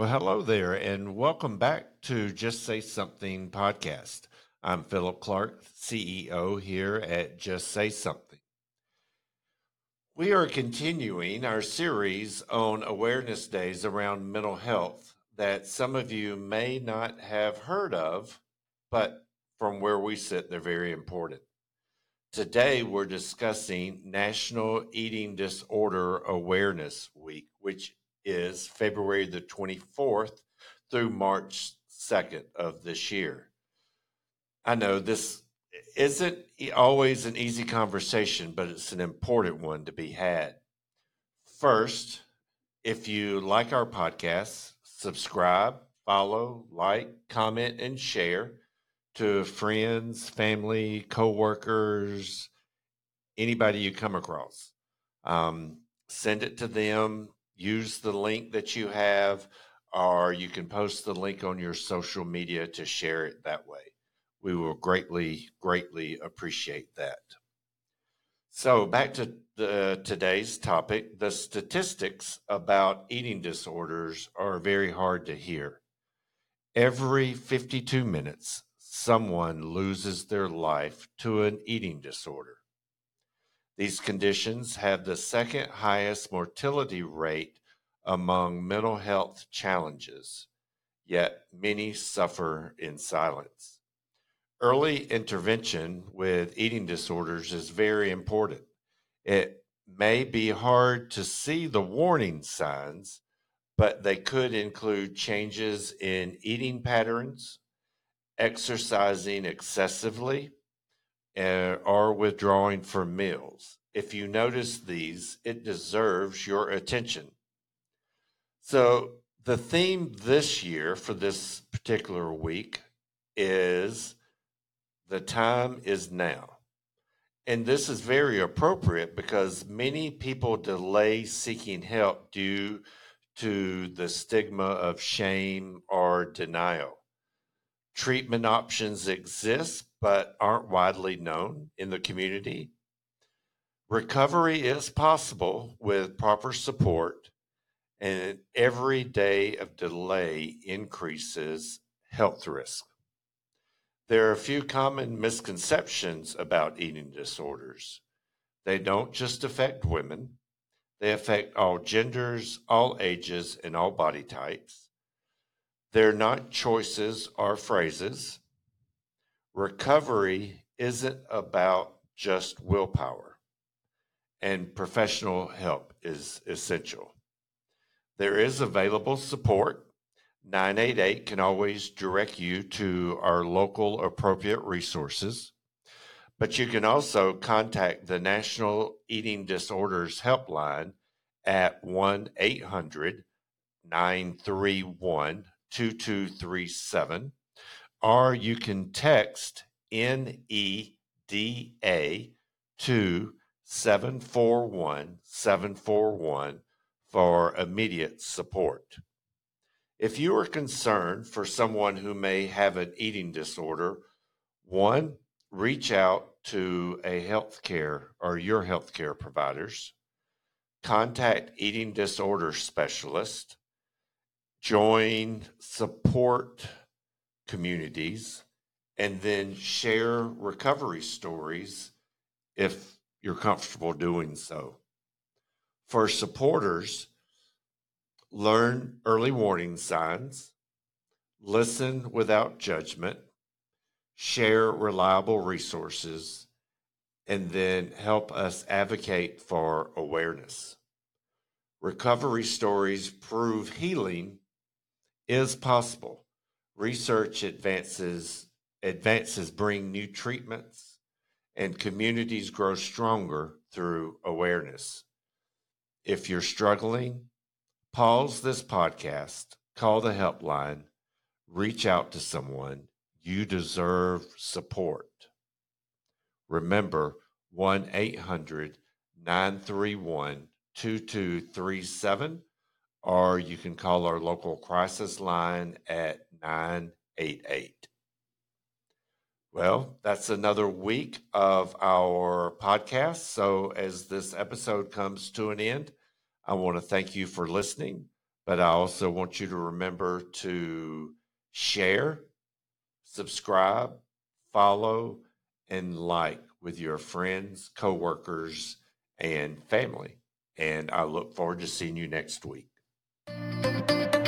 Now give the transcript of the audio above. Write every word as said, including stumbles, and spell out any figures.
hello there, and welcome back to Just Say Something podcast. I'm Philip Clark, C E O here at Just Say Something. We are continuing our series on awareness days around mental health that some of you may not have heard of, but from where we sit, they're very important. Today, we're discussing National Eating Disorder Awareness Week, which is February the twenty-fourth through March second of this year. I know this isn't e- always an easy conversation, but it's an important one to be had. First, if you like our podcast, subscribe, follow, like, comment, and share to friends, family, coworkers, anybody you come across. Um, send it to them. Use the link that you have, or you can post the link on your social media to share it that way. We will greatly, greatly appreciate that. So, back to the, today's topic. The statistics about eating disorders are very hard to hear. Every fifty-two minutes, someone loses their life to an eating disorder. These conditions have the second highest mortality rate among mental health challenges, yet many suffer in silence. Early intervention with eating disorders is very important. It may be hard to see the warning signs, but they could include changes in eating patterns, exercising excessively, uh, or withdrawing from meals. If you notice these, it deserves your attention. So, the theme this year for this particular week is the time is now. And this is very appropriate because many people delay seeking help due to the stigma of shame or denial. Treatment options exist but aren't widely known in the community. Recovery is possible with proper support, and every day of delay increases health risk. There are a few common misconceptions about eating disorders. They don't just affect women, they affect all genders, all ages, and all body types. They're not choices or phrases. Recovery isn't about just willpower, and professional help is essential. There is available support. nine eight eight can always direct you to our local appropriate resources, but you can also contact the National Eating Disorders Helpline at one eight hundred nine three one two two three seven, or you can text N E D A to seven four one seven four one for immediate support. If you are concerned for someone who may have an eating disorder, one, reach out to a healthcare or your healthcare providers, contact eating disorder specialists, join support communities, and then share recovery stories if you're comfortable doing so. For supporters, learn early warning signs, listen without judgment, share reliable resources, and then help us advocate for awareness. Recovery stories prove healing is possible. Research advances advances bring new treatments, and communities grow stronger through awareness. If you're struggling, pause this podcast, call the helpline, reach out to someone. You deserve support. Remember one eight hundred nine three one two two three seven, or you can call our local crisis line at nine eight eight. Well, that's another week of our podcast. So, as this episode comes to an end, I want to thank you for listening. But I also want you to remember to share, subscribe, follow, and like with your friends, coworkers, and family. And I look forward to seeing you next week.